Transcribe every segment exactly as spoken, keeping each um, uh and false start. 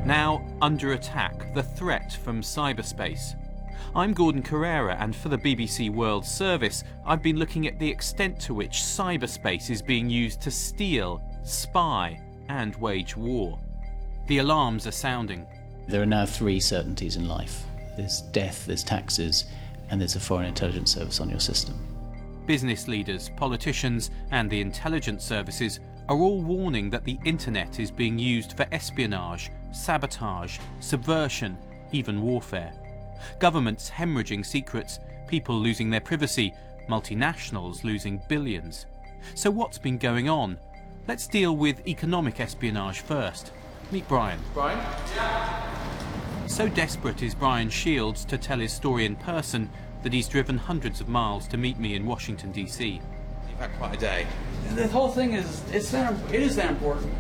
Now under attack, the threat from cyberspace. I'm Gordon Carrera, and for the B B C World Service, I've been looking at the extent to which cyberspace is being used to steal, spy, and wage war. The alarms are sounding. There are now three certainties in life. There's death, there's taxes, and there's a foreign intelligence service on your system. Business leaders, politicians, and the intelligence services are all warning that the internet is being used for espionage, sabotage, subversion, even warfare. Governments hemorrhaging secrets, people losing their privacy, multinationals losing billions. So what's been going on? Let's deal with economic espionage first. Meet Brian. Brian? Yeah. So desperate is Brian Shields to tell his story in person that he's driven hundreds of miles to meet me in Washington, D C. You've had quite a day. The whole thing is, it's that, it is that important.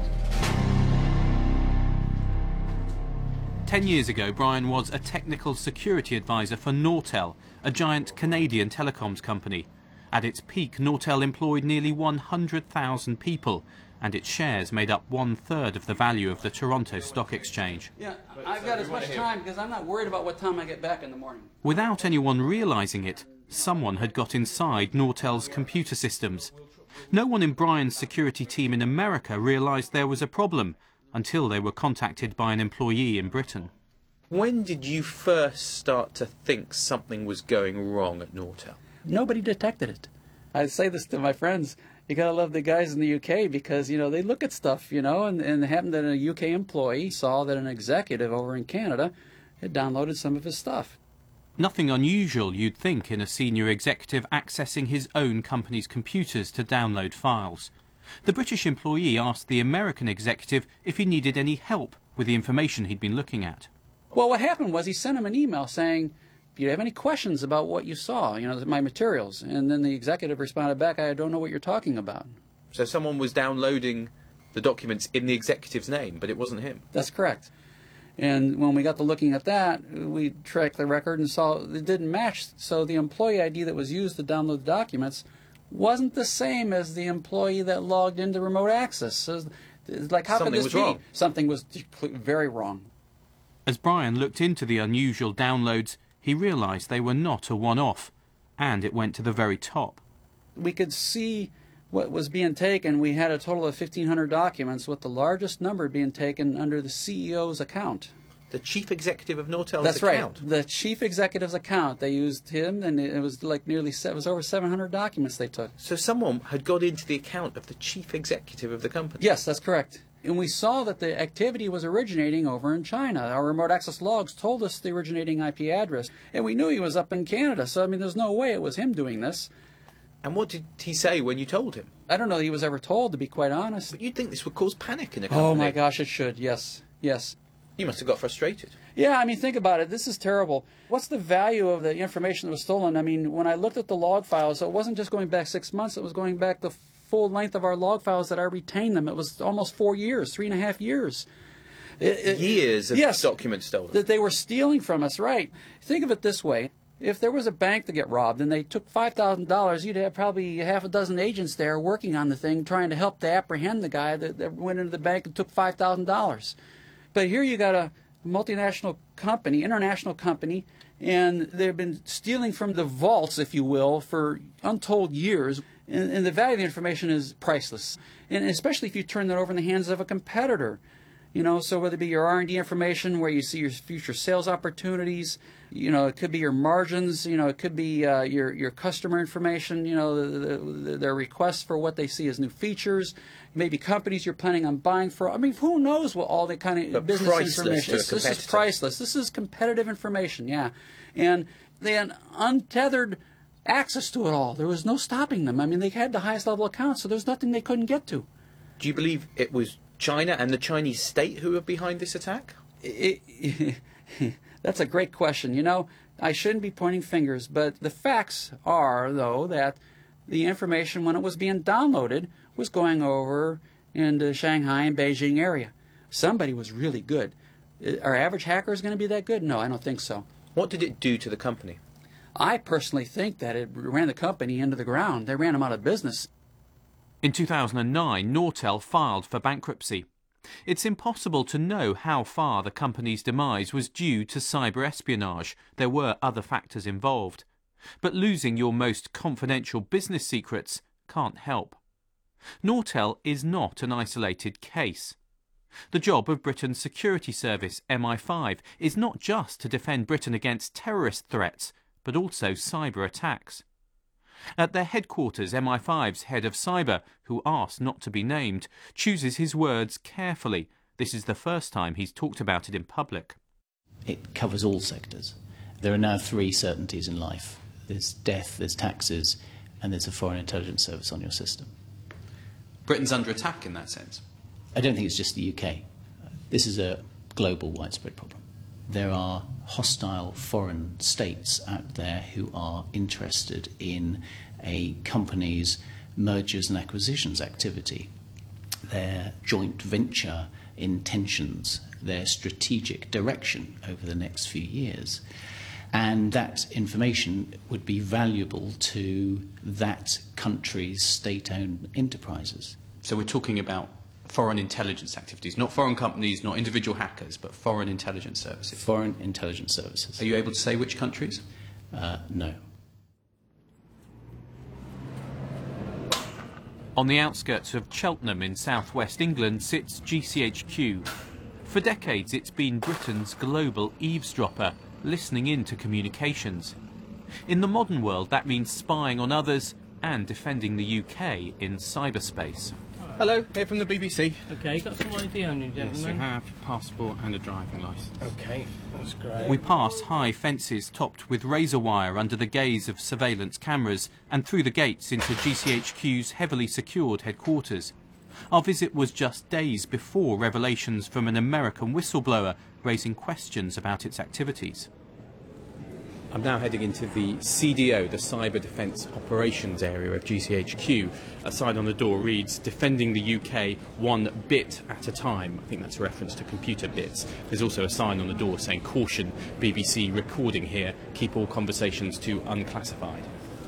Ten years ago, Brian was a technical security advisor for Nortel, a giant Canadian telecoms company. At its peak, Nortel employed nearly one hundred thousand people, and its shares made up one-third of the value of the Toronto Stock Exchange. Yeah, I've got as much time because I'm not worried about what time I get back in the morning. Without anyone realizing it, someone had got inside Nortel's computer systems. No one in Brian's security team in America realized there was a problem until they were contacted by an employee in Britain. When did you first start to think something was going wrong at Nortel? Nobody detected it. I say this to my friends. You gotta love the guys in the U K because, you know, they look at stuff, you know, and, and it happened that a U K employee saw that an executive over in Canada had downloaded some of his stuff. Nothing unusual, you'd think, in a senior executive accessing his own company's computers to download files. The British employee asked the American executive if he needed any help with the information he'd been looking at. Well, what happened was he sent him an email saying, do you have any questions about what you saw, you know, my materials? And then the executive responded back, I don't know what you're talking about. So someone was downloading the documents in the executive's name, but it wasn't him? That's correct. And when we got to looking at that, we tracked the record and saw it didn't match. So the employee I D that was used to download the documents wasn't the same as the employee that logged into remote access. So it's like, how Something could this was be? wrong. Something was very wrong. As Brian looked into the unusual downloads, he realized they were not a one-off, and it went to the very top. We could see what was being taken. We had a total of fifteen hundred documents, with the largest number being taken under the C E O's account. The chief executive of Nortel's That's account? right. The chief executive's account. They used him, and it was like nearly, it was over seven hundred documents they took. So someone had got into the account of the chief executive of the company? Yes, that's correct. And we saw that the activity was originating over in China. Our remote access logs told us the originating I P address, and we knew he was up in Canada. So, I mean, there's no way it was him doing this. And what did he say when you told him? I don't know that he was ever told, to be quite honest. But you'd think this would cause panic in a company. Oh, my gosh, it should. Yes, yes. You must have got frustrated. Yeah, I mean, think about it. This is terrible. What's the value of the information that was stolen? I mean, when I looked at the log files, it wasn't just going back six months. It was going back the full length of our log files that I retained them. It was almost four years, three and a half years. It, it, Years of yes, documents stolen. That they were stealing from us, right. Think of it this way. If there was a bank to get robbed and they took five thousand dollars, you'd have probably half a dozen agents there working on the thing, trying to help to apprehend the guy that, that went into the bank and took five thousand dollars. But here you got a multinational company, international company, and they've been stealing from the vaults, if you will, for untold years. And, and the value of the information is priceless. And especially if you turn that over in the hands of a competitor. You know, so whether it be your R and D information, where you see your future sales opportunities, you know, it could be your margins, you know, it could be uh, your your customer information, you know, the, the, their requests for what they see as new features, maybe companies you're planning on buying for. I mean, who knows what all the kind of But business priceless information. to a This, this is competitor. priceless. This is competitive information, yeah, and then untethered access to it all. There was no stopping them. I mean, they had the highest level accounts, so there's nothing they couldn't get to. Do you believe it was China and the Chinese state who were behind this attack? It, it, that's a great question. You know, I shouldn't be pointing fingers, but the facts are, though, that the information, when it was being downloaded, was going over in the Shanghai and Beijing area. Somebody was really good. Are average hackers going to be that good? No, I don't think so. What did it do to the company? I personally think that it ran the company into the ground. They ran them out of business. In two thousand nine, Nortel filed for bankruptcy. It's impossible to know how far the company's demise was due to cyber espionage. There were other factors involved. But losing your most confidential business secrets can't help. Nortel is not an isolated case. The job of Britain's security service, M I five, is not just to defend Britain against terrorist threats, but also cyber attacks. At their headquarters, M I five's head of cyber, who asked not to be named, chooses his words carefully. This is the first time he's talked about it in public. It covers all sectors. There are now three certainties in life. There's death, there's taxes, and there's a foreign intelligence service on your system. Britain's under attack in that sense? I don't think it's just the U K. This is a global, widespread problem. There are hostile foreign states out there who are interested in a company's mergers and acquisitions activity, their joint venture intentions, their strategic direction over the next few years. And that information would be valuable to that country's state-owned enterprises. So we're talking about foreign intelligence activities, not foreign companies, not individual hackers, but foreign intelligence services. Foreign intelligence services. Are you able to say which countries? Uh, no. On the outskirts of Cheltenham in southwest England sits G C H Q. For decades it's been Britain's global eavesdropper, listening in to communications. In the modern world that means spying on others and defending the U K in cyberspace. Hello, here from the B B C. Okay, got some I D on you, gentlemen. Yes, you have passport and a driving licence. Okay, that's great. We pass high fences topped with razor wire under the gaze of surveillance cameras and through the gates into G C H Q's heavily secured headquarters. Our visit was just days before revelations from an American whistleblower raising questions about its activities. I'm now heading into the C D O, the Cyber Defence Operations area of G C H Q. A sign on the door reads, "Defending the U K one bit at a time." I think that's a reference to computer bits. There's also a sign on the door saying, "Caution, B B C recording here. Keep all conversations to unclassified."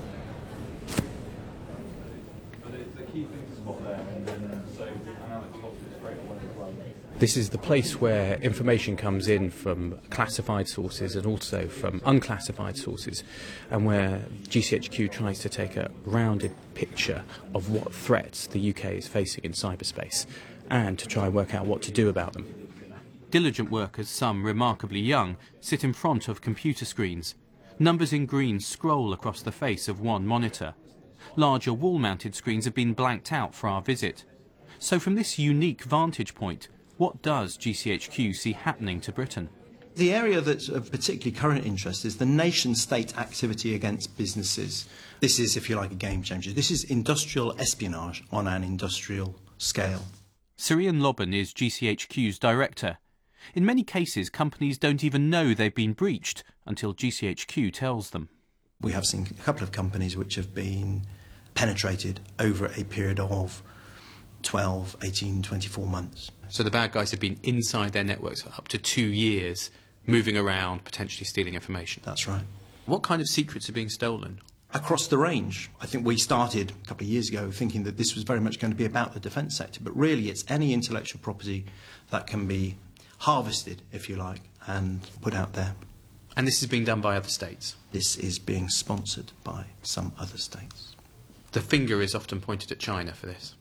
This is the place where information comes in from classified sources and also from unclassified sources, and where G C H Q tries to take a rounded picture of what threats the U K is facing in cyberspace and to try and work out what to do about them. Diligent workers, some remarkably young, sit in front of computer screens. Numbers in green scroll across the face of one monitor. Larger wall-mounted screens have been blanked out for our visit. So from this unique vantage point, what does G C H Q see happening to Britain? The area that's of particularly current interest is the nation-state activity against businesses. This is, if you like, a game changer. This is industrial espionage on an industrial scale. Sirian Lobban is G C H Q's director. In many cases, companies don't even know they've been breached until G C H Q tells them. We have seen a couple of companies which have been penetrated over a period of twelve, eighteen, twenty-four months. So the bad guys have been inside their networks for up to two years, moving around, potentially stealing information. That's right. What kind of secrets are being stolen? Across the range. I think we started a couple of years ago thinking that this was very much going to be about the defence sector, but really it's any intellectual property that can be harvested, if you like, and put out there. And this is being done by other states? This is being sponsored by some other states. The finger is often pointed at China for this.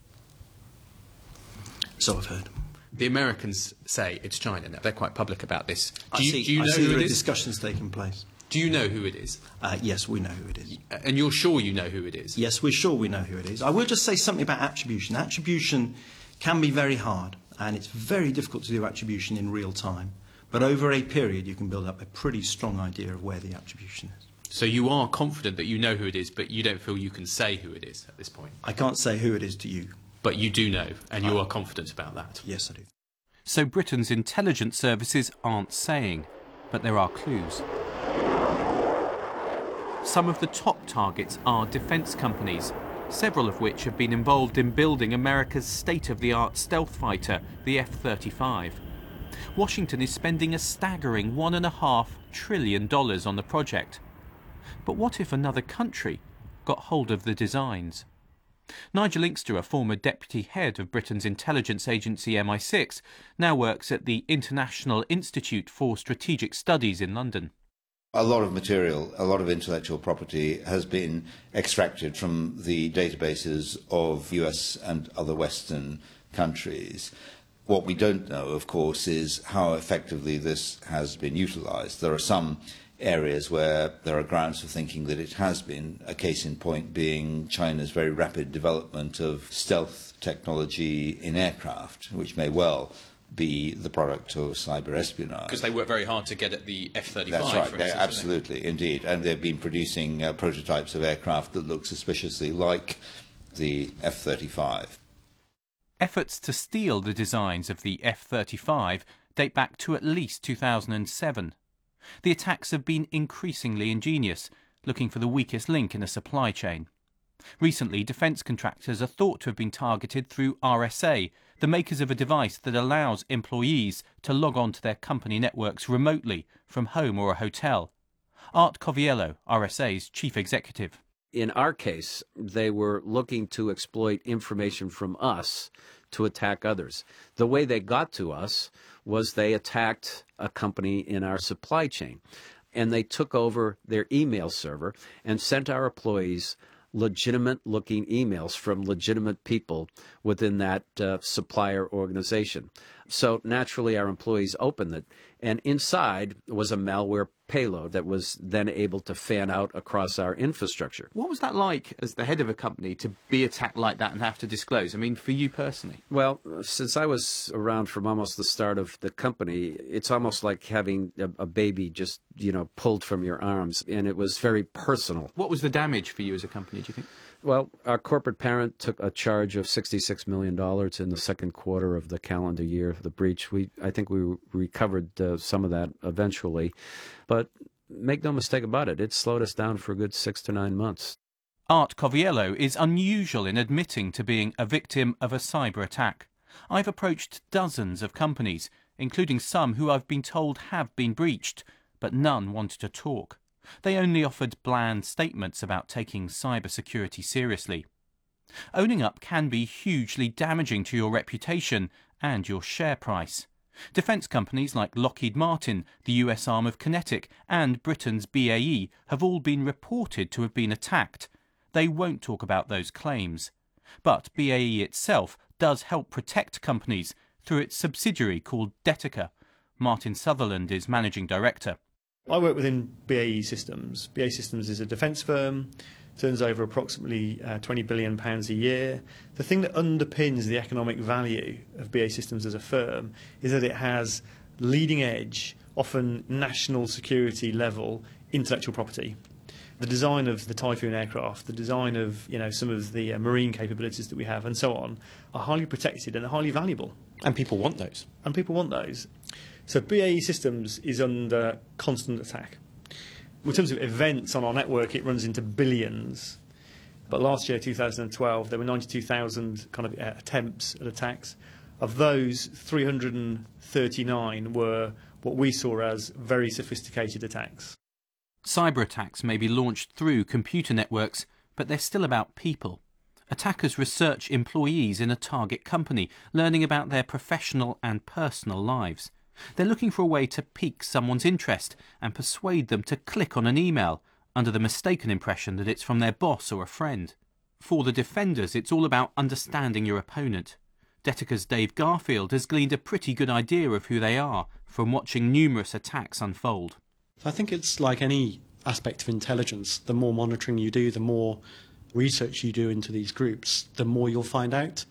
So I've heard. The Americans say it's China now. They're quite public about this. Do I you, see, do you I know see who there it are is? discussions taking place. Do you know who it is? Uh, yes, we know who it is. And you're sure you know who it is? Yes, we're sure we know who it is. I will just say something about attribution. Attribution can be very hard, and it's very difficult to do attribution in real time. But over a period, you can build up a pretty strong idea of where the attribution is. So you are confident that you know who it is, but you don't feel you can say who it is at this point? I can't say who it is to you. But you do know, and you are confident about that? Yes, I do. So Britain's intelligence services aren't saying, but there are clues. Some of the top targets are defence companies, several of which have been involved in building America's state-of-the-art stealth fighter, the F thirty-five. Washington is spending a staggering one and a half trillion dollars on the project. But what if another country got hold of the designs? Nigel Inkster, a former deputy head of Britain's intelligence agency M I six, now works at the International Institute for Strategic Studies in London. A lot of material, a lot of intellectual property has been extracted from the databases of U S and other Western countries. What we don't know, of course, is how effectively this has been utilised. There are some areas where there are grounds for thinking that it has been, a case in point being China's very rapid development of stealth technology in aircraft, which may well be the product of cyber espionage. Because they work very hard to get at the F thirty-five. That's right, for they, instance, absolutely, indeed. And they've been producing uh, prototypes of aircraft that look suspiciously like the F thirty-five. Efforts to steal the designs of the F thirty-five date back to at least two thousand seven. The attacks have been increasingly ingenious, looking for the weakest link in a supply chain. Recently, defence contractors are thought to have been targeted through R S A, the makers of a device that allows employees to log on to their company networks remotely from home or a hotel. Art Coviello, R S A's chief executive. In our case, they were looking to exploit information from us to attack others. The way they got to us was they attacked a company in our supply chain, and they took over their email server and sent our employees legitimate-looking emails from legitimate people within that uh, supplier organization. So naturally, our employees opened it, and inside was a malware payload that was then able to fan out across our infrastructure. What was that like as the head of a company to be attacked like that and have to disclose? I mean, for you personally? Well, since I was around from almost the start of the company, it's almost like having a, a baby just, you know, pulled from your arms, and it was very personal. What was the damage for you as a company, do you think? Well, our corporate parent took a charge of sixty-six million dollars in the second quarter of the calendar year of the breach. We, I think we recovered uh, some of that eventually. But make no mistake about it, it slowed us down for a good six to nine months. Art Coviello is unusual in admitting to being a victim of a cyber attack. I've approached dozens of companies, including some who I've been told have been breached, but none wanted to talk. They only offered bland statements about taking cybersecurity seriously. Owning up can be hugely damaging to your reputation and your share price. Defence companies like Lockheed Martin, the U S arm of Kinetic, and Britain's B A E have all been reported to have been attacked. They won't talk about those claims. But B A E itself does help protect companies through its subsidiary called Detica. Martin Sutherland is managing director. I work within B A E Systems. B A E Systems is a defence firm, turns over approximately uh, twenty billion pounds a year. The thing that underpins the economic value of B A E Systems as a firm is that it has leading edge, often national security level intellectual property. The design of the Typhoon aircraft, the design of you know some of the uh, marine capabilities that we have, and so on, are highly protected and highly valuable. And people want those. And people want those. So B A E Systems is under constant attack. In terms of events on our network, it runs into billions. But last year, two thousand twelve, there were ninety-two thousand kind of uh, attempts at attacks. Of those, three hundred thirty-nine were what we saw as very sophisticated attacks. Cyber attacks may be launched through computer networks, but they're still about people. Attackers research employees in a target company, learning about their professional and personal lives. They're looking for a way to pique someone's interest and persuade them to click on an email under the mistaken impression that it's from their boss or a friend. For the defenders, it's all about understanding your opponent. Detica's Dave Garfield has gleaned a pretty good idea of who they are from watching numerous attacks unfold. I think it's like any aspect of intelligence. The more monitoring you do, the more research you do into these groups, the more you'll find out.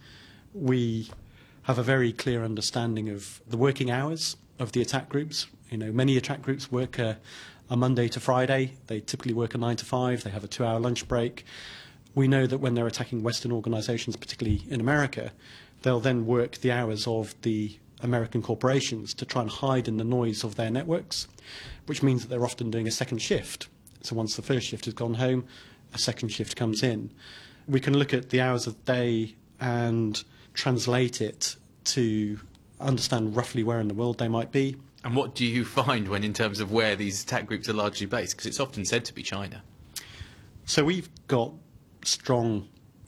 We have a very clear understanding of the working hours of the attack groups. You know, many attack groups work a, a Monday to Friday. They typically work a nine to five. They have a two-hour lunch break. We know that when they're attacking Western organisations, particularly in America, they'll then work the hours of the American corporations to try and hide in the noise of their networks, which means that they're often doing a second shift. So once the first shift has gone home, a second shift comes in. We can look at the hours of the day and translate it to understand roughly where in the world they might be. And what do you find when, in terms of where these attack groups are largely based? Because it's often said to be China. So we've got strong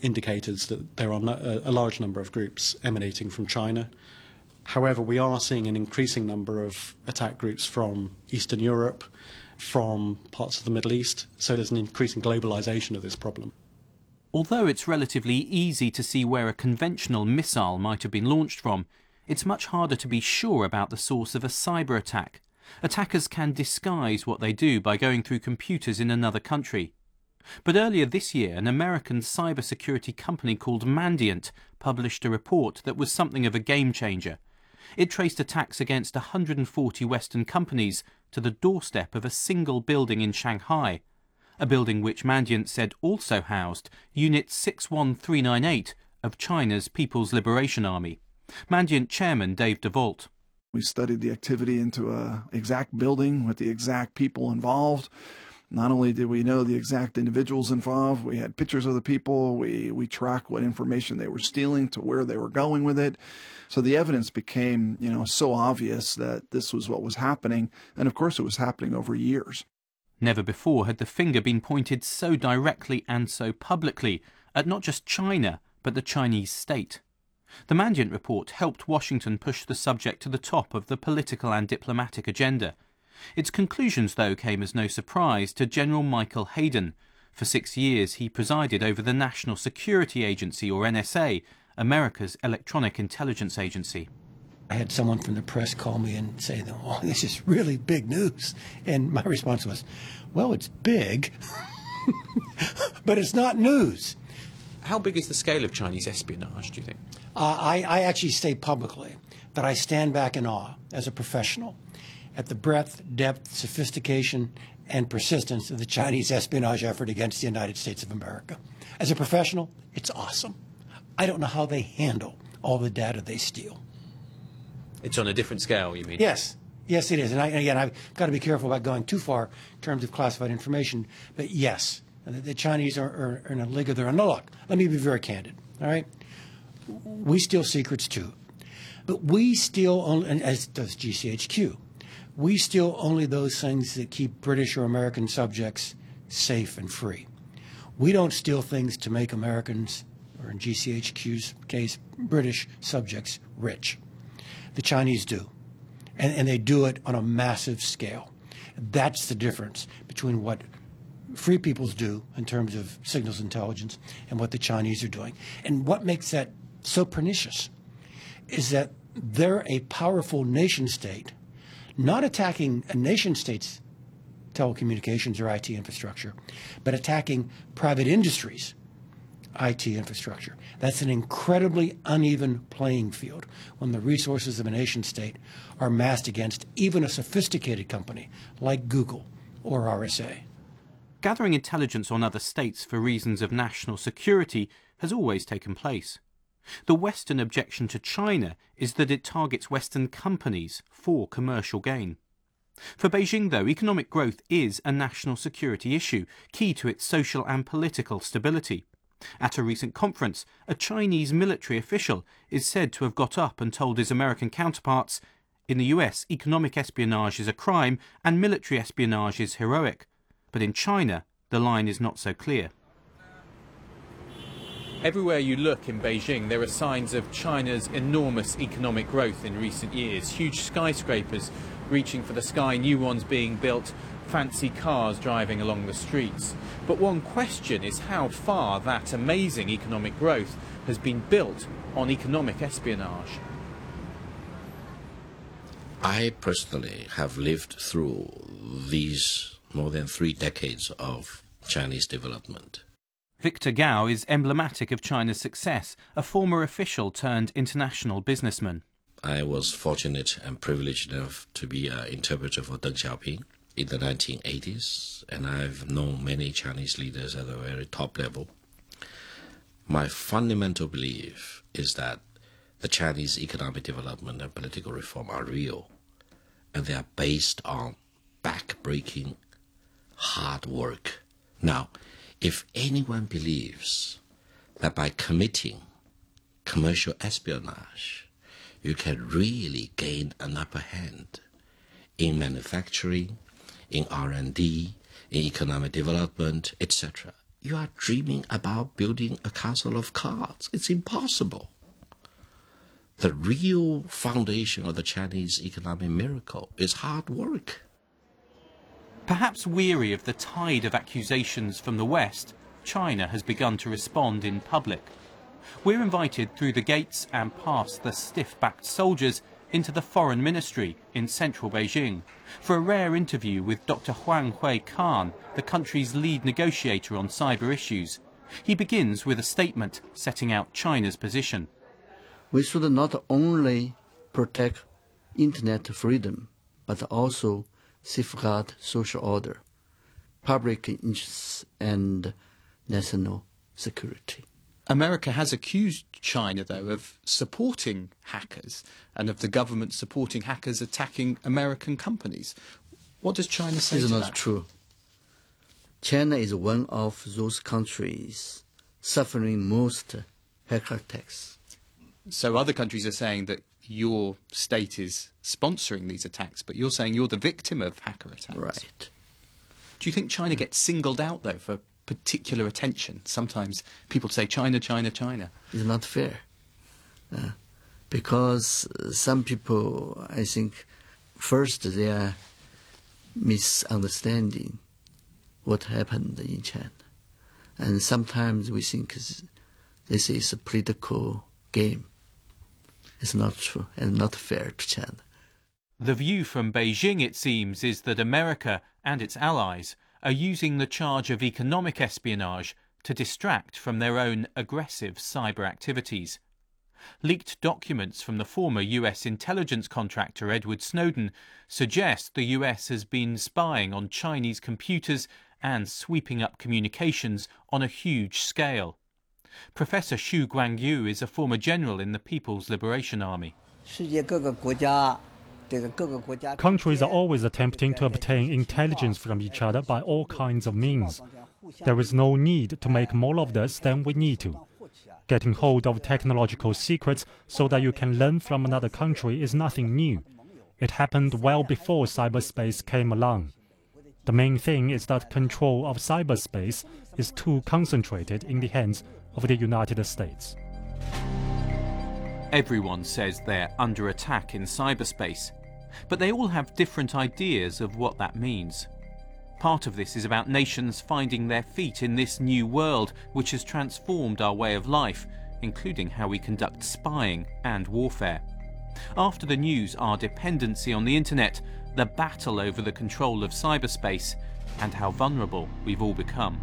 indicators that there are no, a large number of groups emanating from China. However, we are seeing an increasing number of attack groups from Eastern Europe, from parts of the Middle East, so there's an increasing globalization of this problem. Although it's relatively easy to see where a conventional missile might have been launched from, it's much harder to be sure about the source of a cyber attack. Attackers can disguise what they do by going through computers in another country. But earlier this year, an American cybersecurity company called Mandiant published a report that was something of a game changer. It traced attacks against one hundred forty Western companies to the doorstep of a single building in Shanghai, a building which Mandiant said also housed Unit six one three nine eight of China's People's Liberation Army. Mandiant chairman Dave DeVault. We studied the activity into an exact building with the exact people involved. Not only did we know the exact individuals involved, we had pictures of the people, we, we tracked what information they were stealing to where they were going with it. So the evidence became, you know, so obvious that this was what was happening. And of course it was happening over years. Never before had the finger been pointed so directly and so publicly at not just China, but the Chinese state. The Mandiant report helped Washington push the subject to the top of the political and diplomatic agenda. Its conclusions, though, came as no surprise to General Michael Hayden. For six years he presided over the National Security Agency, or N S A, America's electronic intelligence agency. I had someone from the press call me and say, oh, this is really big news. And my response was, well, it's big, but it's not news. How big is the scale of Chinese espionage, do you think? Uh, I, I actually state publicly that I stand back in awe as a professional at the breadth, depth, sophistication, and persistence of the Chinese espionage effort against the United States of America. As a professional, it's awesome. I don't know how they handle all the data they steal. It's on a different scale, you mean? Yes. Yes, it is. And, I, and again, I've got to be careful about going too far in terms of classified information. But yes, the, the Chinese are, are, are in a league of their own. Now, look, let me be very candid, all right? We steal secrets, too. But we steal, only, and as does G C H Q, we steal only those things that keep British or American subjects safe and free. We don't steal things to make Americans, or in G C H Q's case, British subjects rich. The Chinese do, and, and they do it on a massive scale. That's the difference between what free peoples do in terms of signals intelligence and what the Chinese are doing. And what makes that so pernicious is that they're a powerful nation state, not attacking a nation state's telecommunications or I T infrastructure, but attacking private industries' I T infrastructure. That's an incredibly uneven playing field when the resources of a nation state are massed against even a sophisticated company like Google or R S A. Gathering intelligence on other states for reasons of national security has always taken place. The Western objection to China is that it targets Western companies for commercial gain. For Beijing, though, economic growth is a national security issue, key to its social and political stability. At a recent conference, a Chinese military official is said to have got up and told his American counterparts, in the U S, economic espionage is a crime and military espionage is heroic. But in China, the line is not so clear. Everywhere you look in Beijing, there are signs of China's enormous economic growth in recent years. Huge skyscrapers reaching for the sky, new ones being built, fancy cars driving along the streets. But one question is how far that amazing economic growth has been built on economic espionage. I personally have lived through these more than three decades of Chinese development. Victor Gao is emblematic of China's success, a former official turned international businessman. I was fortunate and privileged enough to be an interpreter for Deng Xiaoping in the nineteen eighties, and I've known many Chinese leaders at a very top level. My fundamental belief is that the Chinese economic development and political reform are real, and they are based on back-breaking hard work. Now, if anyone believes that by committing commercial espionage, you can really gain an upper hand in manufacturing, in R and D, in economic development, et cetera, you are dreaming about building a castle of cards. It's impossible. The real foundation of the Chinese economic miracle is hard work. Perhaps weary of the tide of accusations from the West, China has begun to respond in public. We're invited through the gates and past the stiff-backed soldiers into the Foreign Ministry in central Beijing for a rare interview with Doctor Huang Hui Khan, the country's lead negotiator on cyber issues. He begins with a statement setting out China's position. We should not only protect internet freedom, but also safeguard social order, public interests, and national security. America has accused China, though, of supporting hackers and of the government supporting hackers attacking American companies. What does China say to that? It's not true. China is one of those countries suffering most hacker attacks. So other countries are saying that your state is sponsoring these attacks, but you're saying you're the victim of hacker attacks. Right. Do you think China gets singled out, though, for particular attention? Sometimes people say China, China, China. It's not fair. Uh, because some people, I think, first they are misunderstanding what happened in China. And sometimes we think this is a political game. It's not true and not fair to China. The view from Beijing, it seems, is that America and its allies are using the charge of economic espionage to distract from their own aggressive cyber activities. Leaked documents from the former U S intelligence contractor Edward Snowden suggest the U S has been spying on Chinese computers and sweeping up communications on a huge scale. Professor Xu Guangyu is a former general in the People's Liberation Army. Countries are always attempting to obtain intelligence from each other by all kinds of means. There is no need to make more of this than we need to. Getting hold of technological secrets so that you can learn from another country is nothing new. It happened well before cyberspace came along. The main thing is that control of cyberspace is too concentrated in the hands of the United States. Everyone says they're under attack in cyberspace, but they all have different ideas of what that means. Part of this is about nations finding their feet in this new world which has transformed our way of life, including how we conduct spying and warfare. After the news, our dependency on the internet, the battle over the control of cyberspace, and how vulnerable we've all become.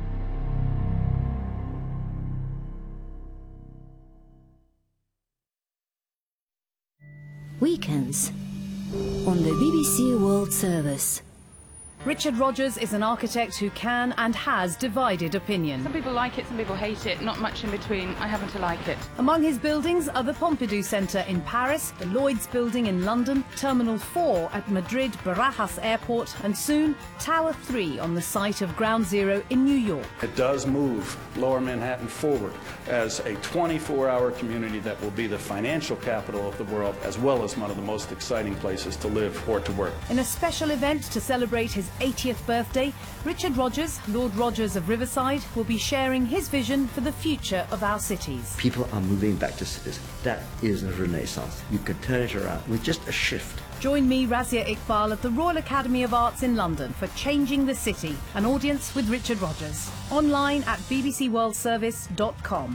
Weekends on the B B C World Service. Richard Rogers is an architect who can and has divided opinion. Some people like it, some people hate it, not much in between. I happen to like it. Among his buildings are the Pompidou Centre in Paris, the Lloyd's Building in London, Terminal four at Madrid Barajas Airport, and soon Tower three on the site of Ground Zero in New York. It does move Lower Manhattan forward as a twenty-four hour community that will be the financial capital of the world, as well as one of the most exciting places to live or to work. In a special event to celebrate his eightieth birthday, Richard Rogers, Lord Rogers of Riverside, will be sharing his vision for the future of our cities. People are moving back to cities. That is a renaissance. You can turn it around with just a shift. Join me, Razia Iqbal, at the Royal Academy of Arts in London for Changing the City, an audience with Richard Rogers. Online at b b c world service dot com.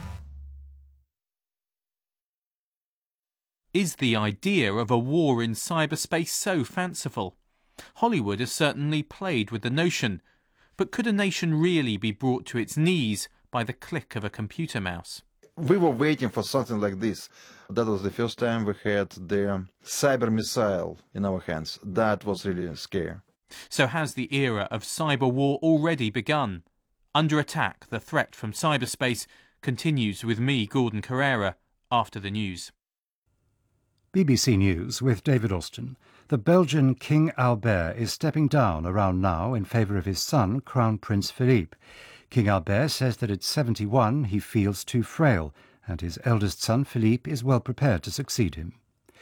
Is the idea of a war in cyberspace so fanciful? Hollywood has certainly played with the notion, but could a nation really be brought to its knees by the click of a computer mouse? We were waiting for something like this. That was the first time we had the cyber missile in our hands. That was really scary. So has the era of cyber war already begun? Under Attack, the threat from cyberspace, continues with me, Gordon Carrera, after the news. B B C News with David Austin. The Belgian King Albert is stepping down around now in favour of his son, Crown Prince Philippe. King Albert says that at seventy-one he feels too frail, and his eldest son, Philippe, is well prepared to succeed him.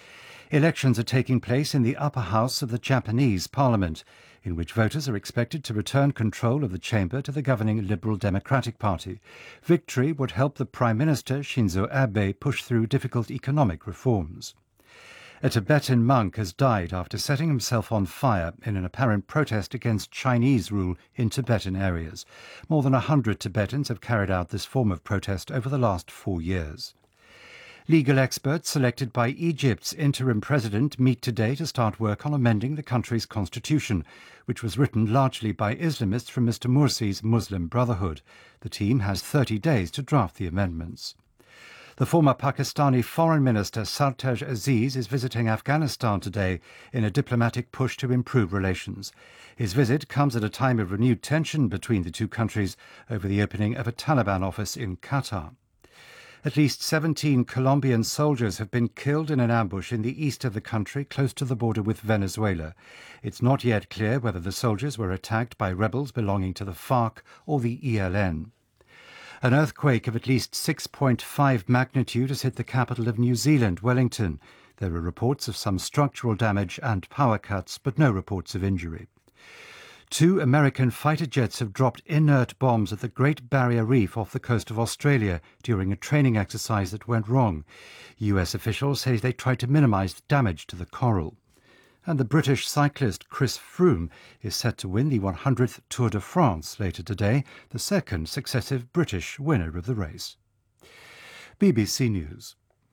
Elections are taking place in the upper house of the Japanese parliament, in which voters are expected to return control of the chamber to the governing Liberal Democratic Party. Victory would help the Prime Minister Shinzo Abe push through difficult economic reforms. A Tibetan monk has died after setting himself on fire in an apparent protest against Chinese rule in Tibetan areas. More than a hundred Tibetans have carried out this form of protest over the last four years. Legal experts selected by Egypt's interim president meet today to start work on amending the country's constitution, which was written largely by Islamists from Mister Morsi's Muslim Brotherhood. The team has thirty days to draft the amendments. The former Pakistani Foreign Minister Sartaj Aziz is visiting Afghanistan today in a diplomatic push to improve relations. His visit comes at a time of renewed tension between the two countries over the opening of a Taliban office in Qatar. At least seventeen Colombian soldiers have been killed in an ambush in the east of the country, close to the border with Venezuela. It's not yet clear whether the soldiers were attacked by rebels belonging to the FARC or the E L N. An earthquake of at least six point five magnitude has hit the capital of New Zealand, Wellington. There are reports of some structural damage and power cuts, but no reports of injury. Two American fighter jets have dropped inert bombs at the Great Barrier Reef off the coast of Australia during a training exercise that went wrong. U S officials say they tried to minimise the damage to the coral. And the British cyclist Chris Froome is set to win the one hundredth Tour de France later today, the second successive British winner of the race. B B C News.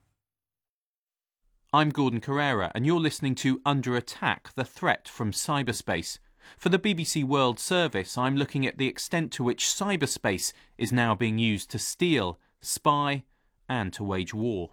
I'm Gordon Carrera, and you're listening to Under Attack, the threat from cyberspace. For the B B C World Service, I'm looking at the extent to which cyberspace is now being used to steal, spy, and to wage war.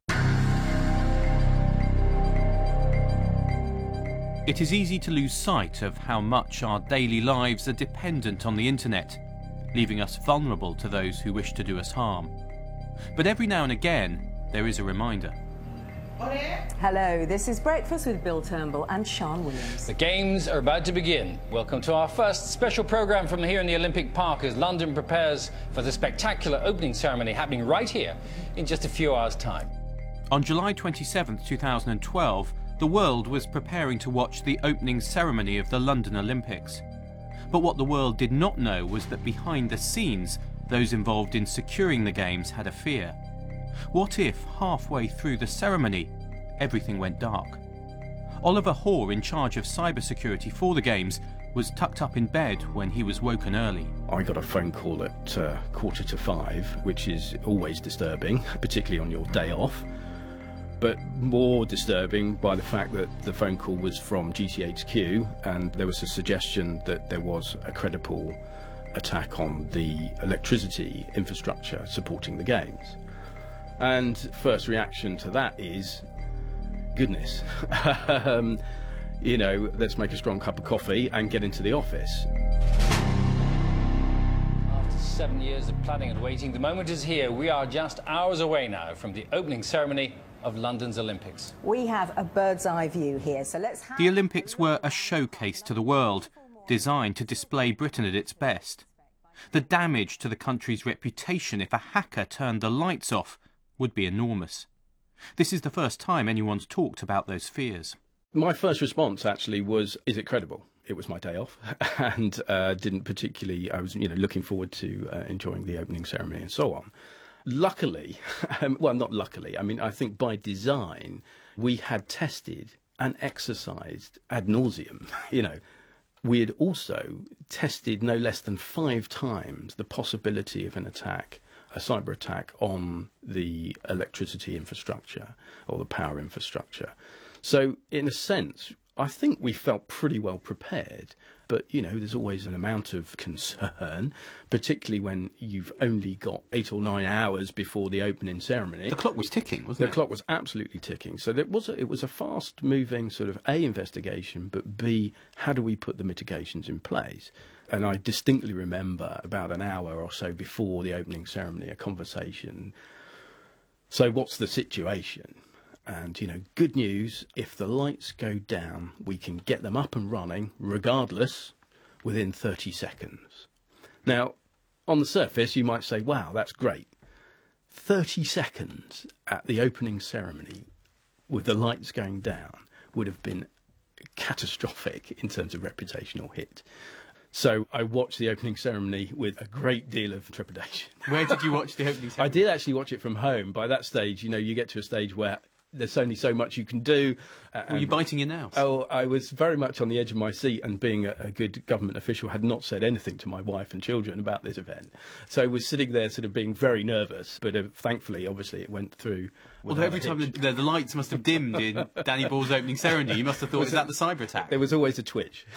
It is easy to lose sight of how much our daily lives are dependent on the internet, leaving us vulnerable to those who wish to do us harm. But every now and again, there is a reminder. Hello, this is Breakfast with Bill Turnbull and Sean Williams. The Games are about to begin. Welcome to our first special programme from here in the Olympic Park as London prepares for the spectacular opening ceremony happening right here in just a few hours' time. On July twenty-seventh, two thousand twelve, the world was preparing to watch the opening ceremony of the London Olympics. But what the world did not know was that behind the scenes, those involved in securing the Games had a fear. What if, halfway through the ceremony, everything went dark? Oliver Hoare, in charge of cybersecurity for the Games, was tucked up in bed when he was woken early. I got a phone call at uh, quarter to five, which is always disturbing, particularly on your day off, but more disturbing by the fact that the phone call was from G C H Q and there was a suggestion that there was a credible attack on the electricity infrastructure supporting the Games. And first reaction to that is, goodness, um, you know, let's make a strong cup of coffee and get into the office. After seven years of planning and waiting, the moment is here. We are just hours away now from the opening ceremony of London's Olympics. We have a bird's eye view here, so let's have... The Olympics were a showcase to the world, designed to display Britain at its best. The damage to the country's reputation if a hacker turned the lights off would be enormous. This is the first time anyone's talked about those fears. My first response actually was, is it credible? It was my day off and uh, didn't particularly, I was you know, looking forward to uh, enjoying the opening ceremony and so on. Luckily, um, well, not luckily, I mean, I think by design, we had tested and exercised ad nauseum, you know. We had also tested no less than five times the possibility of an attack, a cyber attack on the electricity infrastructure or the power infrastructure. So in a sense, I think we felt pretty well prepared. But, you know, there's always an amount of concern, particularly when you've only got eight or nine hours before the opening ceremony. The clock was ticking, wasn't the it? The clock was absolutely ticking. So there was a, it was a fast-moving sort of A, investigation, but B, how do we put the mitigations in place? And I distinctly remember about an hour or so before the opening ceremony, a conversation. So what's the situation? And, you know, good news, if the lights go down, we can get them up and running, regardless, within thirty seconds. Now, on the surface, you might say, wow, that's great. thirty seconds at the opening ceremony with the lights going down would have been catastrophic in terms of reputational hit. So I watched the opening ceremony with a great deal of trepidation. Where did you watch the opening ceremony? I did actually watch it from home. By that stage, you know, you get to a stage where there's only so much you can do. Were you biting your nails? Oh, I was very much on the edge of my seat, and being a, a good government official, had not said anything to my wife and children about this event. So I was sitting there sort of being very nervous, but uh, thankfully, obviously, it went through. Although every time the, the, the lights must have dimmed in Danny Ball's opening ceremony, you must have thought, is that the cyber attack? There was always a twitch.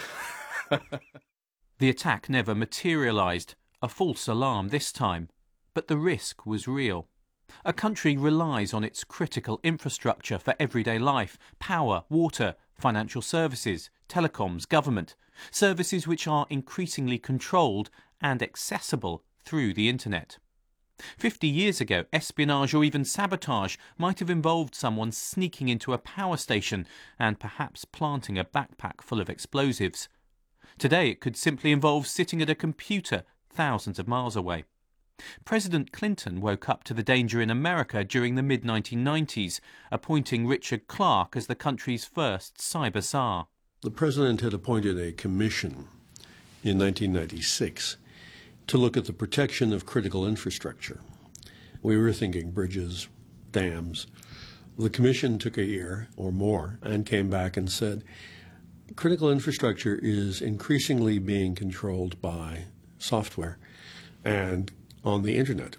The attack never materialised, a false alarm this time, but the risk was real. A country relies on its critical infrastructure for everyday life: power, water, financial services, telecoms, government, services which are increasingly controlled and accessible through the internet. Fifty years ago, espionage or even sabotage might have involved someone sneaking into a power station and perhaps planting a backpack full of explosives. Today it could simply involve sitting at a computer thousands of miles away. President Clinton woke up to the danger in America during the mid nineteen nineties, appointing Richard Clarke as the country's first cyber czar. The president had appointed a commission in nineteen ninety-six to look at the protection of critical infrastructure. We were thinking bridges, dams. The commission took a year or more and came back and said, critical infrastructure is increasingly being controlled by software and on the internet.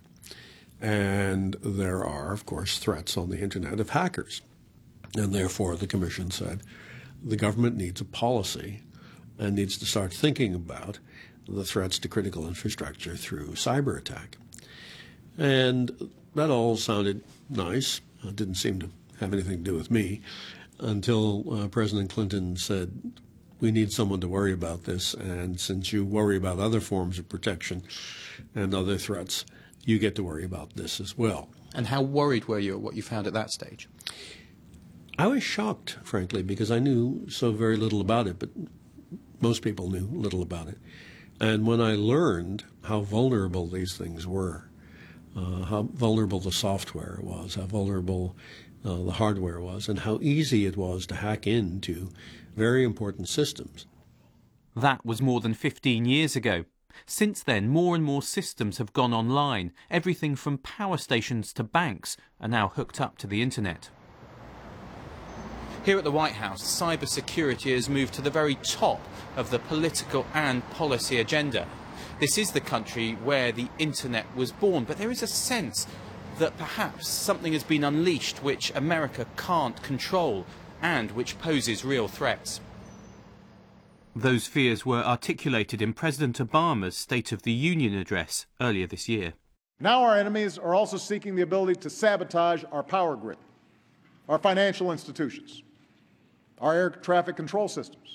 And there are, of course, threats on the internet of hackers. And therefore, the Commission said the government needs a policy and needs to start thinking about the threats to critical infrastructure through cyber attack. And that all sounded nice. It didn't seem to have anything to do with me until uh, President Clinton said, we need someone to worry about this, and since you worry about other forms of protection and other threats, you get to worry about this as well. And how worried were you at what you found at that stage? I was shocked, frankly, because I knew so very little about it, but most people knew little about it. And when I learned how vulnerable these things were, uh, how vulnerable the software was, how vulnerable uh, the hardware was, and how easy it was to hack into very important systems. That was more than fifteen years ago. Since then, more and more systems have gone online. Everything from power stations to banks are now hooked up to the internet. Here at the White House, cyber security has moved to the very top of the political and policy agenda. This is the country where the internet was born, but there is a sense that perhaps something has been unleashed which America can't control and which poses real threats. Those fears were articulated in President Obama's State of the Union address earlier this year. Now our enemies are also seeking the ability to sabotage our power grid, our financial institutions, our air traffic control systems.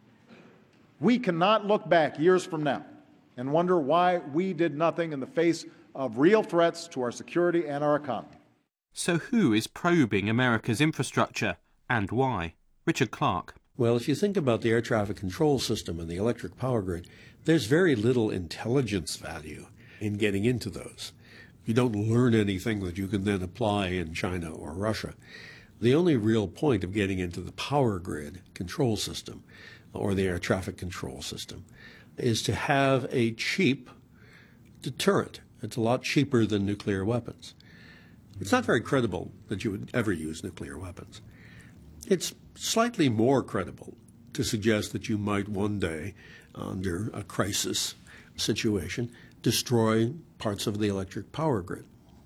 We cannot look back years from now and wonder why we did nothing in the face of real threats to our security and our economy. So who is probing America's infrastructure and why? Richard Clarke. Well, if you think about the air traffic control system and the electric power grid, there's very little intelligence value in getting into those. You don't learn anything that you can then apply in China or Russia. The only real point of getting into the power grid control system or the air traffic control system is to have a cheap deterrent. It's a lot cheaper than nuclear weapons. It's not very credible that you would ever use nuclear weapons. It's slightly more credible to suggest that you might one day, under a crisis situation, destroy parts of the electric power grid.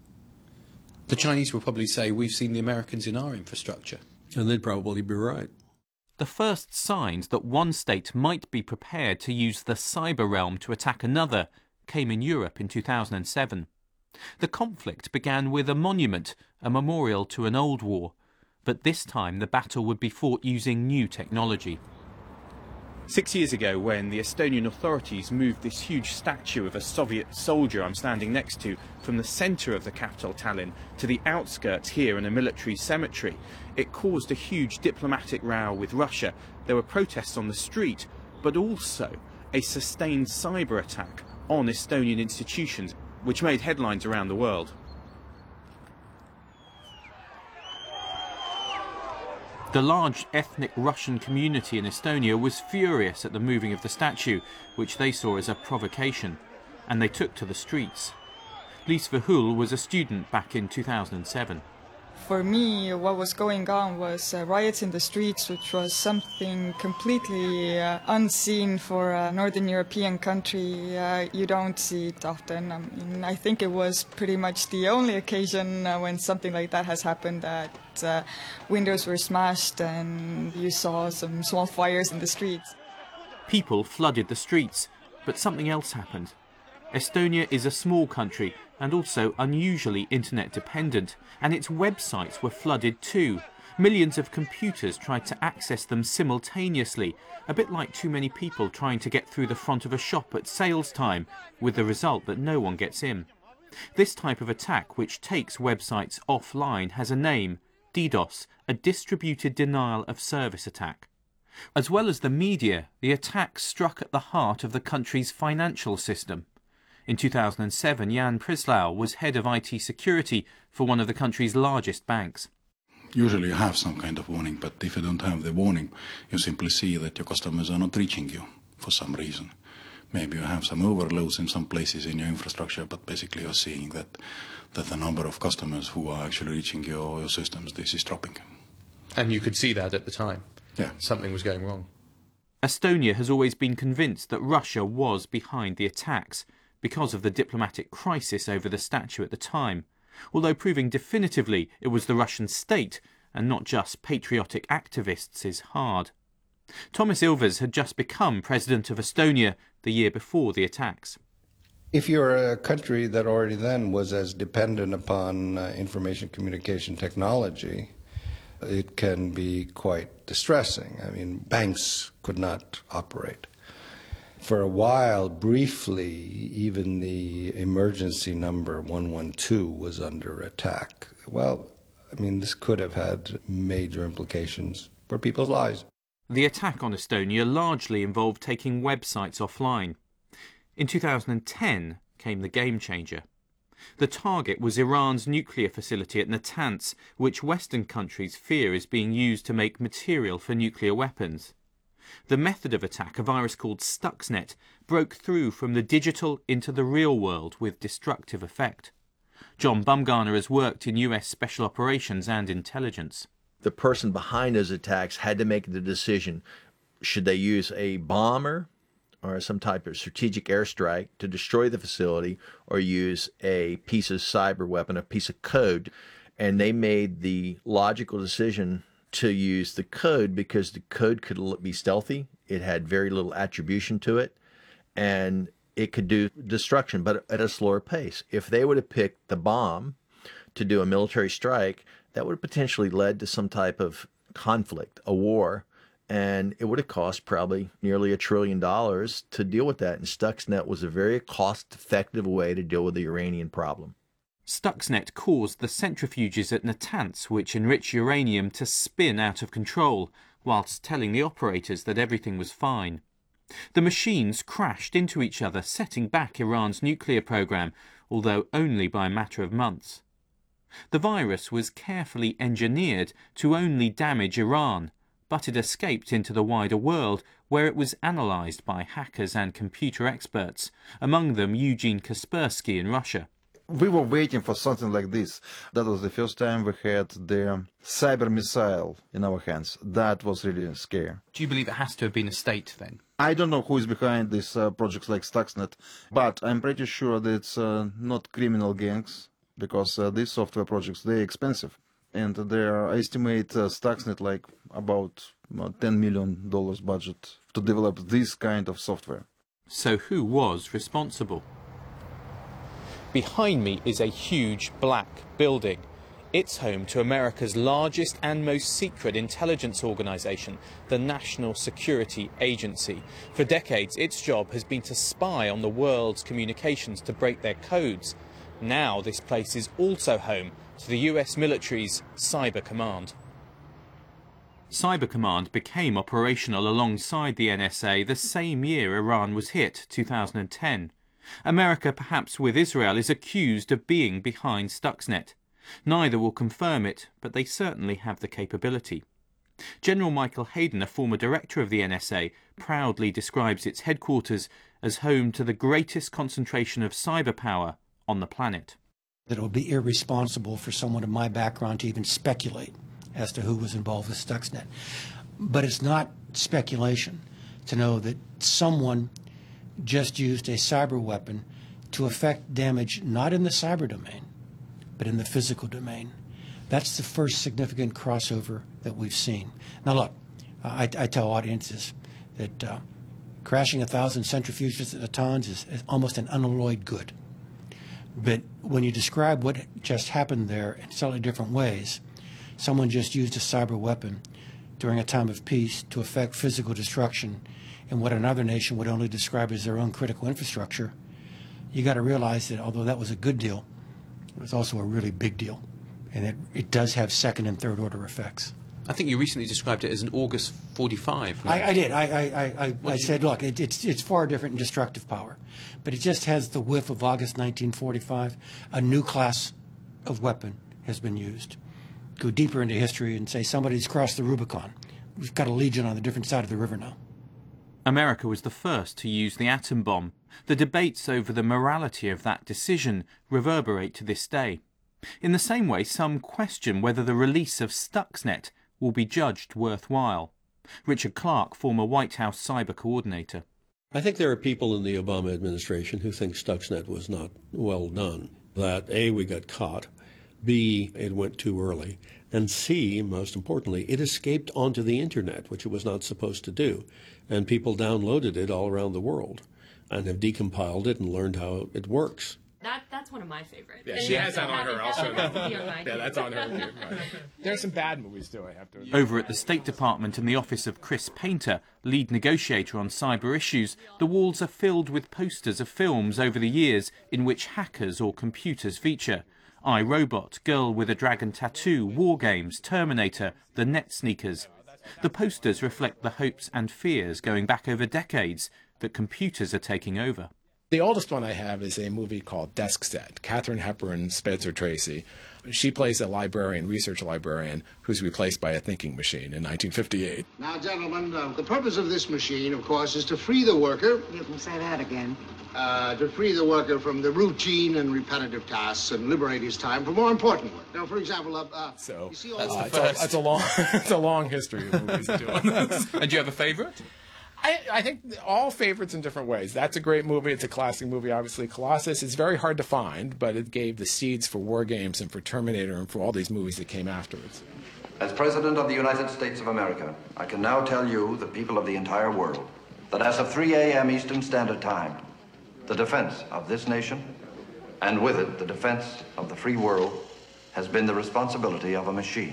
The Chinese will probably say, we've seen the Americans in our infrastructure. And they'd probably be right. The first signs that one state might be prepared to use the cyber realm to attack another came in Europe in two thousand seven. The conflict began with a monument, a memorial to an old war, but this time the battle would be fought using new technology. Six years ago, when the Estonian authorities moved this huge statue of a Soviet soldier I'm standing next to from the centre of the capital, Tallinn, to the outskirts here in a military cemetery, it caused a huge diplomatic row with Russia. There were protests on the street, but also a sustained cyber attack on Estonian institutions, which made headlines around the world. The large ethnic Russian community in Estonia was furious at the moving of the statue, which they saw as a provocation, and they took to the streets. Lise Verhul was a student back in two thousand seven. For me, what was going on was uh, riots in the streets, which was something completely uh, unseen for a Northern European country. Uh, you don't see it often. I mean, I think it was pretty much the only occasion uh, when something like that has happened, that uh, windows were smashed and you saw some small fires in the streets. People flooded the streets, but something else happened. Estonia is a small country and also unusually internet dependent, and its websites were flooded too. Millions of computers tried to access them simultaneously, a bit like too many people trying to get through the front of a shop at sales time, with the result that no one gets in. This type of attack, which takes websites offline, has a name: DDoS, a distributed denial of service attack. As well as the media, the attack struck at the heart of the country's financial system. In two thousand seven, Jan Prislau was head of I T security for one of the country's largest banks. Usually you have some kind of warning, but if you don't have the warning, you simply see that your customers are not reaching you for some reason. Maybe you have some overloads in some places in your infrastructure, but basically you're seeing that, that the number of customers who are actually reaching your, your systems, this is dropping. And you could see that at the time? Yeah. Something was going wrong. Estonia has always been convinced that Russia was behind the attacks, because of the diplomatic crisis over the statue at the time, although proving definitively it was the Russian state and not just patriotic activists is hard. Thomas Ilves had just become president of Estonia the year before the attacks. If you're a country that already then was as dependent upon uh, information communication technology, it can be quite distressing. I mean, banks could not operate. For a while, briefly, even the emergency number one one two was under attack. Well, I mean, this could have had major implications for people's lives. The attack on Estonia largely involved taking websites offline. In two thousand ten came the game changer. The target was Iran's nuclear facility at Natanz, which Western countries fear is being used to make material for nuclear weapons. The method of attack, a virus called Stuxnet, broke through from the digital into the real world with destructive effect. John Bumgarner has worked in U S special operations and intelligence. The person behind those attacks had to make the decision, should they use a bomber or some type of strategic airstrike to destroy the facility, or use a piece of cyber weapon, a piece of code. And they made the logical decision to use the code because the code could be stealthy. It had very little attribution to it, and it could do destruction, but at a slower pace. If they would have picked the bomb to do a military strike, that would have potentially led to some type of conflict, a war, and it would have cost probably nearly a trillion dollars to deal with that. And Stuxnet was a very cost-effective way to deal with the Iranian problem. Stuxnet caused the centrifuges at Natanz, which enrich uranium, to spin out of control, whilst telling the operators that everything was fine. The machines crashed into each other, setting back Iran's nuclear program, although only by a matter of months. The virus was carefully engineered to only damage Iran, but it escaped into the wider world, where it was analysed by hackers and computer experts, among them Eugene Kaspersky in Russia. We were waiting for something like this. That was the first time we had the cyber missile in our hands. That was really scary. Do you believe it has to have been a state then? I don't know who is behind these uh, projects like Stuxnet, but I'm pretty sure that it's uh, not criminal gangs, because uh, these software projects, they're expensive. And they estimate uh, Stuxnet like about uh, ten million dollars budget to develop this kind of software. So who was responsible? Behind me is a huge black building. It's home to America's largest and most secret intelligence organization, the National Security Agency. For decades, its job has been to spy on the world's communications to break their codes. Now this place is also home to the U S military's Cyber Command. Cyber Command became operational alongside the N S A the same year Iran was hit, two thousand ten. America, perhaps with Israel, is accused of being behind Stuxnet. Neither will confirm it, but they certainly have the capability. General Michael Hayden, a former director of the N S A, proudly describes its headquarters as home to the greatest concentration of cyber power on the planet. That it would be irresponsible for someone of my background to even speculate as to who was involved with Stuxnet. But it's not speculation to know that someone just used a cyber weapon to affect damage not in the cyber domain, but in the physical domain. That's the first significant crossover that we've seen. Now look, I, I tell audiences that uh, crashing a thousand centrifuges at a ton is, is almost an unalloyed good. But when you describe what just happened there in slightly different ways, someone just used a cyber weapon during a time of peace to effect physical destruction in what another nation would only describe as their own critical infrastructure, you got to realize that although that was a good deal, it was also a really big deal, and it, it does have second and third order effects. I think you recently described it as an August forty-five. I, I did. I, I, I, I said, look, it, it's, it's far different in destructive power, but it just has the whiff of August nineteen forty-five. A new class of weapon has been used. Go deeper into history and say somebody's crossed the Rubicon. We've got a legion on a different side of the river now. America was the first to use the atom bomb. The debates over the morality of that decision reverberate to this day. In the same way, some question whether the release of Stuxnet will be judged worthwhile. Richard Clarke, former White House cyber coordinator. I think there are people in the Obama administration who think Stuxnet was not well done. That A, we got caught, B, it went too early, and C, most importantly, it escaped onto the internet, which it was not supposed to do, and people downloaded it all around the world and have decompiled it and learned how it works. That, that's one of my favorites. Yeah, she has that on her also. Yeah, that's on her too. Right. There are some bad movies too, I have to admit. Over at the State Department in the office of Chris Painter, lead negotiator on cyber issues, the walls are filled with posters of films over the years in which hackers or computers feature. I, Robot, Girl with a Dragon Tattoo, War Games, Terminator, The Net Sneakers. The posters reflect the hopes and fears going back over decades that computers are taking over. The oldest one I have is a movie called Desk Set. Katharine Hepburn, Spencer Tracy. She plays a librarian, research librarian, who's replaced by a thinking machine in nineteen fifty-eight. Now, gentlemen, uh, the purpose of this machine, of course, is to free the worker. You can say that again. Uh, to free the worker from the routine and repetitive tasks and liberate his time for more important work. Now, for example, uh, uh, so you see all that's, uh, it's, a, that's a long, it's a long history of movies doing this. And do you have a favourite? I, I think all favorites in different ways. That's a great movie. It's a classic movie, obviously. Colossus is very hard to find, but it gave the seeds for War Games and for Terminator and for all these movies that came afterwards. As President of the United States of America, I can now tell you, the people of the entire world, that as of three A M Eastern Standard Time, the defense of this nation, and with it the defense of the free world, has been the responsibility of a machine.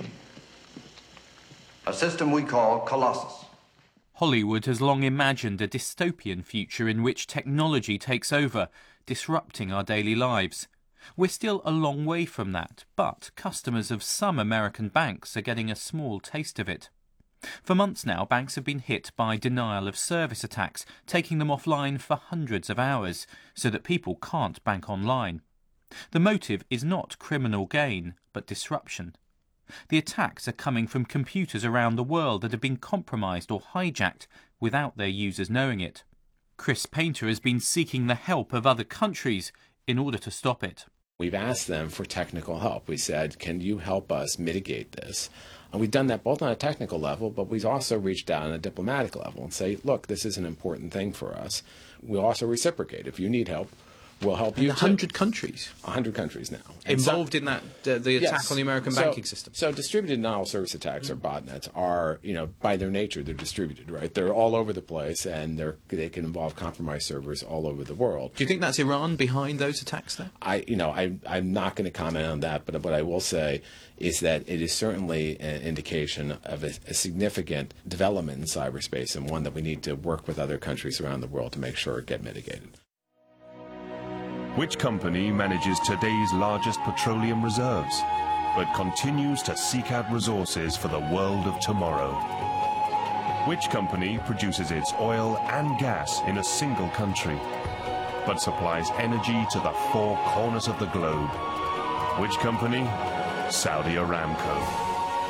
A system we call Colossus. Hollywood has long imagined a dystopian future in which technology takes over, disrupting our daily lives. We're still a long way from that, but customers of some American banks are getting a small taste of it. For months now, banks have been hit by denial of service attacks, taking them offline for hundreds of hours, so that people can't bank online. The motive is not criminal gain, but disruption. The attacks are coming from computers around the world that have been compromised or hijacked without their users knowing it. Chris Painter has been seeking the help of other countries in order to stop it. We've asked them for technical help. We said, can you help us mitigate this? And we've done that both on a technical level, but we've also reached out on a diplomatic level and say, look, this is an important thing for us. We'll also reciprocate. If you need help, we'll help you. In a hundred countries? A hundred countries now. Involved so, in that, uh, the attack yes. on the American so, banking system? So distributed denial of service attacks, or botnets, are, you know, by their nature, they're distributed, right? They're all over the place, and they're, they can involve compromised servers all over the world. Do you think that's Iran behind those attacks there? I, you know, I, I'm not going to comment on that, but what I will say is that it is certainly an indication of a, a significant development in cyberspace, and one that we need to work with other countries around the world to make sure it get mitigated. Which company manages today's largest petroleum reserves, but continues to seek out resources for the world of tomorrow? Which company produces its oil and gas in a single country, but supplies energy to the four corners of the globe? Which company? Saudi Aramco.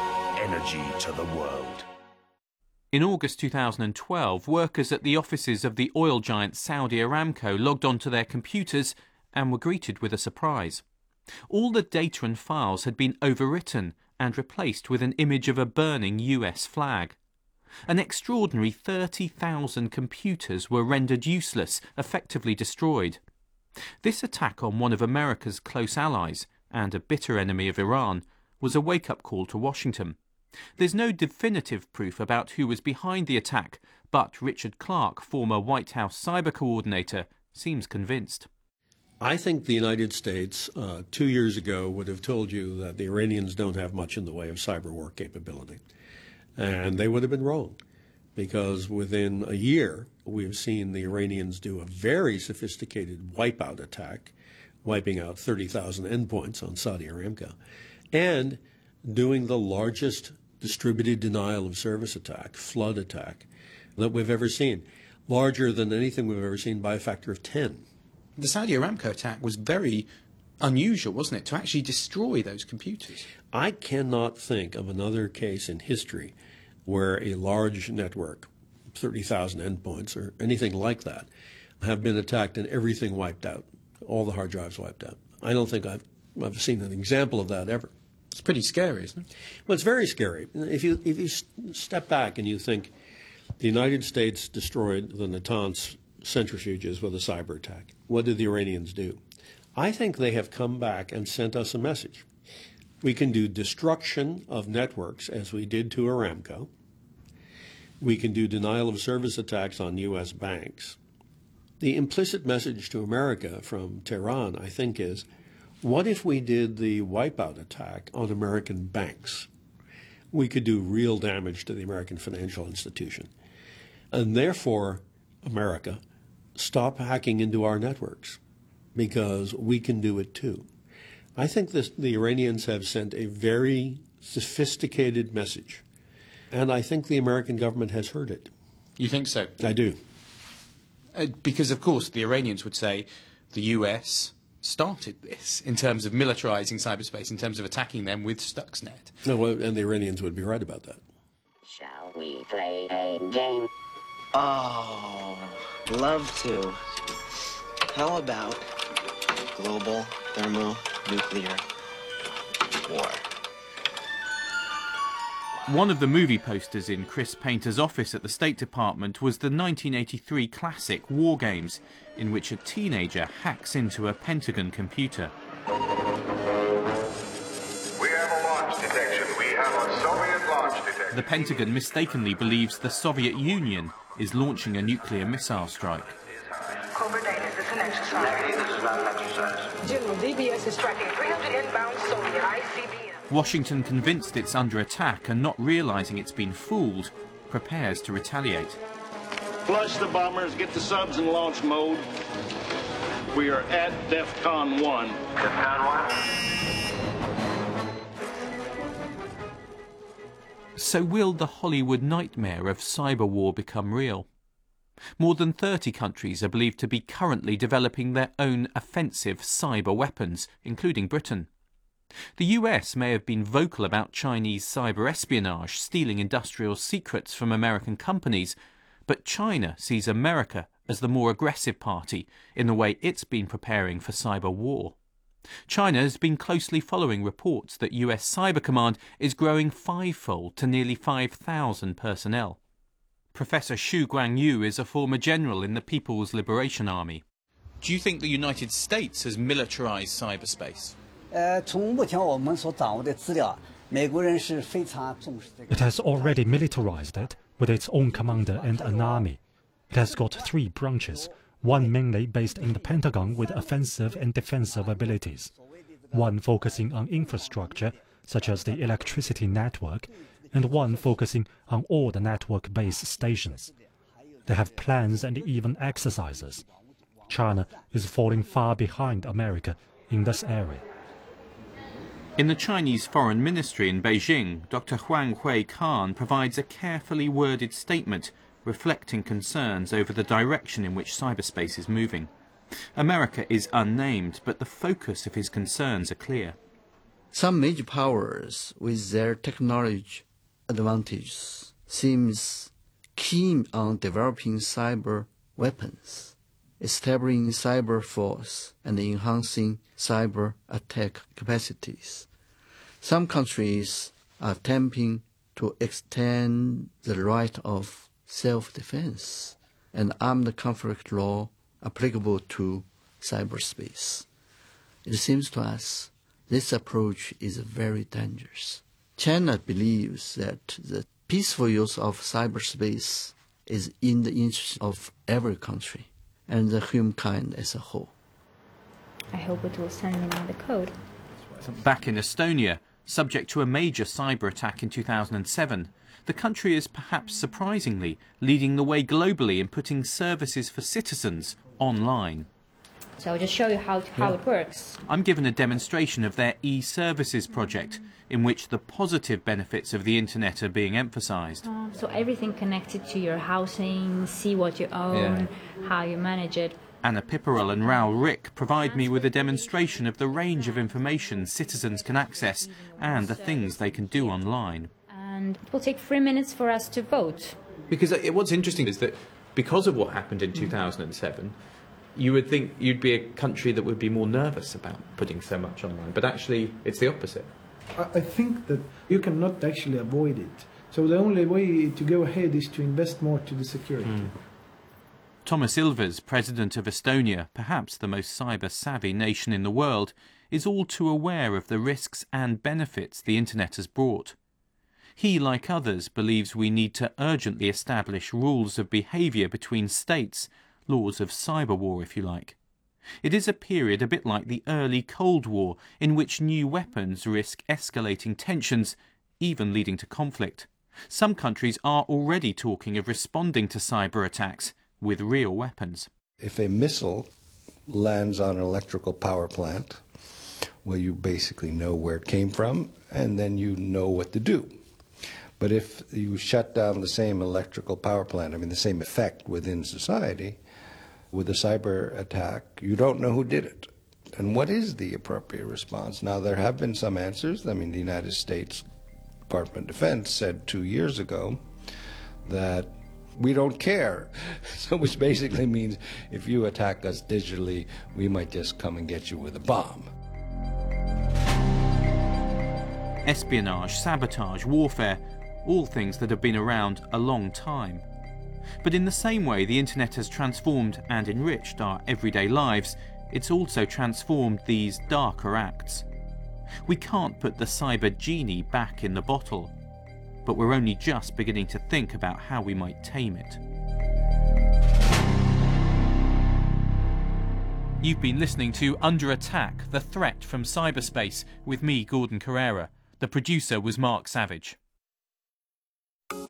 energy to the world. In August two thousand twelve, workers at the offices of the oil giant Saudi Aramco logged onto their computers and were greeted with a surprise. All the data and files had been overwritten and replaced with an image of a burning U S flag. An extraordinary thirty thousand computers were rendered useless, effectively destroyed. This attack on one of America's close allies, and a bitter enemy of Iran, was a wake-up call to Washington. There's no definitive proof about who was behind the attack, but Richard Clarke, former White House cyber coordinator, seems convinced. I think the United States uh, two years ago would have told you that the Iranians don't have much in the way of cyber war capability. And they would have been wrong, because within a year, we've seen the Iranians do a very sophisticated wipeout attack, wiping out thirty thousand endpoints on Saudi Aramco, and doing the largest distributed denial of service attack, flood attack, that we've ever seen, larger than anything we've ever seen by a factor of ten. The Saudi Aramco attack was very unusual, wasn't it, to actually destroy those computers? I cannot think of another case in history where a large network, thirty thousand endpoints or anything like that, have been attacked and everything wiped out, all the hard drives wiped out. I don't think I've, I've seen an example of that ever. It's pretty scary, isn't it? Well, it's very scary. If you, if you step back and you think the United States destroyed the Natanz centrifuges with a cyber attack, what did the Iranians do? I think they have come back and sent us a message. We can do destruction of networks as we did to Aramco. We can do denial of service attacks on U S banks. The implicit message to America from Tehran, I think, is, what if we did the wipeout attack on American banks? We could do real damage to the American financial institution. And therefore, America, stop hacking into our networks, because we can do it too. I think this, the Iranians have sent a very sophisticated message, and I think the American government has heard it. You think so? I do. Uh, because, of course, the Iranians would say the U S started this in terms of militarizing cyberspace, in terms of attacking them with Stuxnet. No, well, and the Iranians would be right about that. Shall we play a game? Oh, love to. How about global thermonuclear war? One of the movie posters in Chris Painter's office at the State Department was the nineteen eighty-three classic War Games, in which a teenager hacks into a Pentagon computer. We have a launch detection. We have a Soviet launch detection. The Pentagon mistakenly believes the Soviet Union is launching a nuclear missile strike. Covert data, is this an exercise? Negative, this is not an exercise. General, D B S is tracking three hundred inbound Soviet I C B M. Washington, convinced it's under attack and not realizing it's been fooled, prepares to retaliate. Flush the bombers, get the subs in launch mode. We are at DEFCON one. DEFCON one? So will the Hollywood nightmare of cyber war become real? More than thirty countries are believed to be currently developing their own offensive cyber weapons, including Britain. The U S may have been vocal about Chinese cyber espionage, stealing industrial secrets from American companies, but China sees America as the more aggressive party in the way it's been preparing for cyber war. China has been closely following reports that U S Cyber Command is growing fivefold to nearly five thousand personnel. Professor Xu Guangyu is a former general in the People's Liberation Army. Do you think the United States has militarized cyberspace? It has already militarized it with its own commander and an army. It has got three branches, one mainly based in the Pentagon with offensive and defensive abilities, one focusing on infrastructure, such as the electricity network, and one focusing on all the network base stations. They have plans and even exercises. China is falling far behind America in this area. In the Chinese Foreign Ministry in Beijing, Doctor Huang Hui Khan provides a carefully worded statement reflecting concerns over the direction in which cyberspace is moving. America is unnamed, but the focus of his concerns are clear. Some major powers, with their technology advantages seems keen on developing cyber weapons, establishing cyber force, and enhancing cyber attack capacities. Some countries are attempting to extend the right of self-defense and armed conflict law applicable to cyberspace. It seems to us this approach is very dangerous. China believes that the peaceful use of cyberspace is in the interest of every country and the humankind as a whole. I hope it will send me now the code. Back in Estonia, subject to a major cyber attack in two thousand seven, the country is perhaps surprisingly leading the way globally in putting services for citizens online. So I'll just show you how, how Yeah. it works. I'm given a demonstration of their e-services project, in which the positive benefits of the internet are being emphasised. Um, so everything connected to your housing, see what you own, how you manage it. Anna Pipperl and Raoul Rick provide me with a demonstration of the range of information citizens can access and the things they can do online. And it will take three minutes for us to vote. Because it, what's interesting is that because of what happened in two thousand seven, you would think you'd be a country that would be more nervous about putting so much online, but actually it's the opposite. I think that you cannot actually avoid it. So the only way to go ahead is to invest more to the security. Mm. Thomas Ilves, president of Estonia, perhaps the most cyber-savvy nation in the world, is all too aware of the risks and benefits the internet has brought. He, like others, believes we need to urgently establish rules of behaviour between states, laws of cyber war, if you like. It is a period a bit like the early Cold War, in which new weapons risk escalating tensions, even leading to conflict. Some countries are already talking of responding to cyber attacks with real weapons. If a missile lands on an electrical power plant, well, you basically know where it came from, and then you know what to do. But if you shut down the same electrical power plant, I mean the same effect within society, with a cyber attack, you don't know who did it. And what is the appropriate response? Now, there have been some answers. I mean, the United States Department of Defense said two years ago that we don't care. So which basically means if you attack us digitally, we might just come and get you with a bomb. Espionage, sabotage, warfare, all things that have been around a long time. But in the same way the internet has transformed and enriched our everyday lives, it's also transformed these darker acts. We can't put the cyber genie back in the bottle, but we're only just beginning to think about how we might tame it. You've been listening to Under Attack, the threat from cyberspace, with me, Gordon Carrera. The producer was Mark Savage.